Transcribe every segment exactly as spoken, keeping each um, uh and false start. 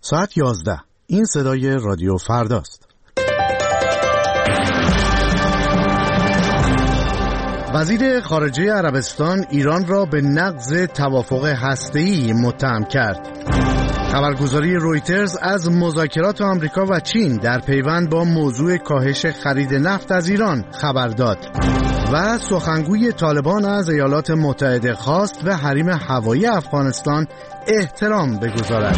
ساعت یازده. این صدای رادیو فرداست. وزیر خارجه عربستان ایران را به نقض توافق هسته‌ای متهم کرد. خبرگزاری رویترز از مذاکرات آمریکا و چین در پیوند با موضوع کاهش خرید نفت از ایران خبر داد. و سخنگوی طالبان از ایالات متحده خواست به حریم هوایی افغانستان احترام بگذارد.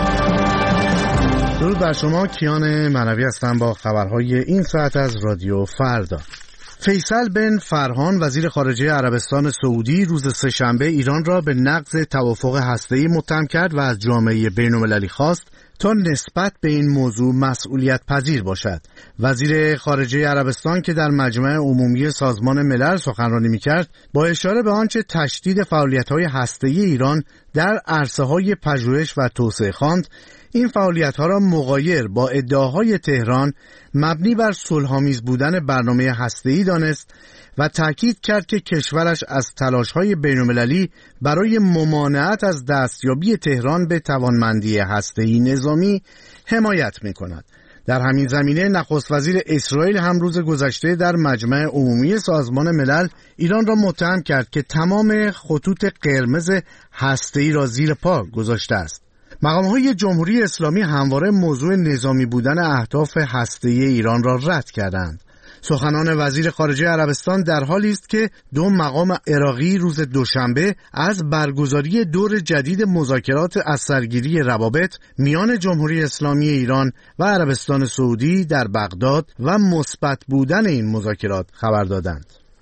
درود بر شما، کیان معنوی هستم با خبرهای این ساعت از رادیو فردا. فیصل بن فرهان وزیر خارجه عربستان سعودی روز سه‌شنبه ایران را به نقض توافق هسته‌ای متهم کرد و از جامعه بین‌المللی خواست تا نسبت به این موضوع مسئولیت پذیر باشد. وزیر خارجه عربستان که در مجمع عمومی سازمان ملل سخنرانی می‌کرد، با اشاره به آنچه تشدید فعالیت‌های هسته‌ای ایران در عرصه‌های پژوهش و توسعه خواند، این فعالیت‌ها را مغایر با ادعاهای تهران مبنی بر صلح‌آمیز بودن برنامه هسته‌ای دانست و تأکید کرد که کشورش از تلاش‌های بین‌المللی برای ممانعت از دستیابی تهران به توانمندی هسته‌ای نظامی حمایت می‌کند. در همین زمینه نخست وزیر اسرائیل هم روز گذشته در مجمع عمومی سازمان ملل ایران را متهم کرد که تمام خطوط قرمز هسته‌ای را زیر پا گذاشته است. مقام‌های جمهوری اسلامی همواره موضوع نظامی بودن اهداف هسته‌ای ایران را رد کردند. سخنان وزیر خارجه عربستان در حالی است که دو مقام عراقی روز دوشنبه از برگزاری دور جدید مذاکرات از سرگیری روابط میان جمهوری اسلامی ایران و عربستان سعودی در بغداد و مثبت بودن این مذاکرات خبر دادند.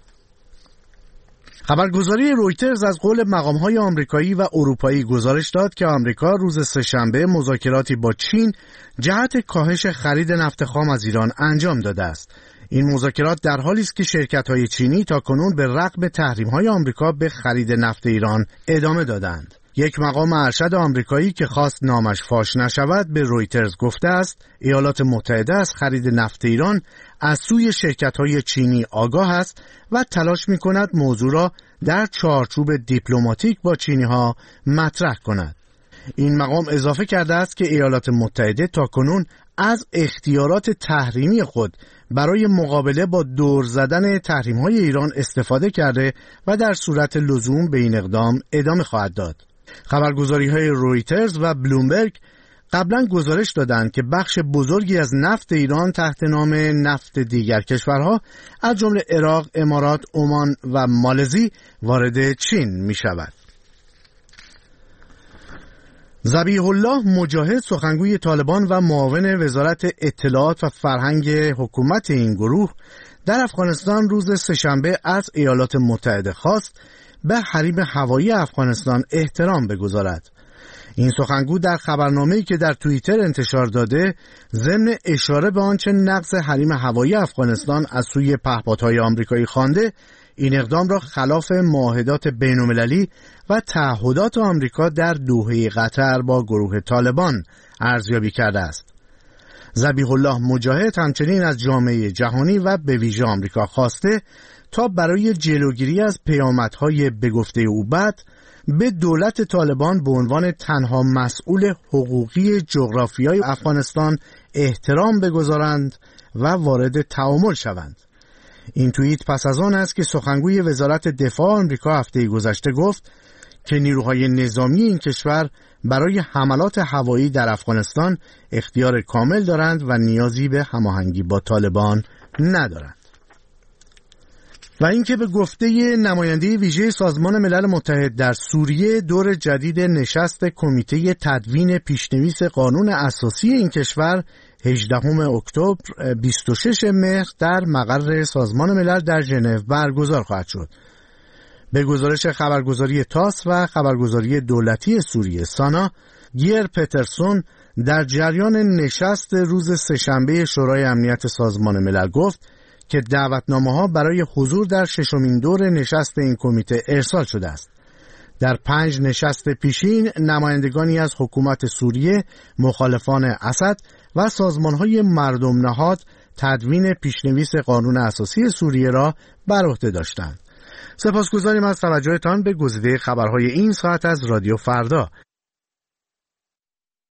خبرگزاری رویترز از قول مقام‌های آمریکایی و اروپایی گزارش داد که آمریکا روز سه‌شنبه مذاکراتی با چین جهت کاهش خرید نفت خام از ایران انجام داده است. این مذاکرات در حالی است که شرکت‌های چینی تاکنون به رغم تحریم‌های آمریکا به خرید نفت ایران ادامه دادند. یک مقام ارشد آمریکایی که خواست نامش فاش نشود به رویترز گفته است ایالات متحده از خرید نفت ایران از سوی شرکت‌های چینی آگاه است و تلاش می‌کند موضوع را در چارچوب دیپلماتیک با چینی‌ها مطرح کند. این مقام اضافه کرده است که ایالات متحده تاکنون از اختیارات تحریمی خود برای مقابله با دور زدن تحریم‌های ایران استفاده کرده و در صورت لزوم به این اقدام ادامه خواهد داد. خبرگزاری‌های رویترز و بلومبرگ قبلا گزارش دادند که بخش بزرگی از نفت ایران تحت نام نفت دیگر کشورها از جمله عراق، امارات، عمان و مالزی وارد چین می شود. ذبیح الله مجاهد سخنگوی طالبان و معاون وزارت اطلاعات و فرهنگ حکومت این گروه در افغانستان روز سه‌شنبه از ایالات متحده خواست به حریم هوایی افغانستان احترام بگذارد. این سخنگو در خبرنامه‌ای که در توییتر انتشار داده ضمن اشاره به آنچه نقض حریم هوایی افغانستان از سوی پهپادهای آمریکایی خوانده، این اقدام را خلاف معاهدات بین‌المللی و تعهدات آمریکا در دوحه قطر با گروه طالبان ارزیابی کرده است. ذبیح الله مجاهد همچنین از جامعه جهانی و به ویژه آمریکا خواسته تا برای جلوگیری از پیامدهای به گفته او بد به دولت طالبان به عنوان تنها مسئول حقوقی جغرافیای افغانستان احترام بگذارند و وارد تعامل شوند. این توییت پس از آن است که سخنگوی وزارت دفاع آمریکا هفته گذشته گفت که نیروهای نظامی این کشور برای حملات هوایی در افغانستان اختیار کامل دارند و نیازی به هماهنگی با طالبان ندارند. و اینکه به گفته نماینده ویژه سازمان ملل متحد در سوریه دور جدید نشست کمیته تدوین پیشنویس قانون اساسی این کشور هجدهم اکتبر بیست و شش مهر در مقر سازمان ملل در ژنو برگزار خواهد شد. به گزارش خبرگزاری تاس و خبرگزاری دولتی سوریه سانا، گیر پترسون در جریان نشست روز سه‌شنبه شورای امنیت سازمان ملل گفت که دعوتنامه‌ها برای حضور در ششمین دور نشست این کمیته ارسال شده است. در پنج نشست پیشین نمایندگانی از حکومت سوریه، مخالفان اسد و سازمان‌های مردم نهاد تدوین پیشنویس قانون اساسی سوریه را بر عهده داشتند. سپاسگزاریم از توجهتان به گزیده خبرهای این ساعت از رادیو فردا.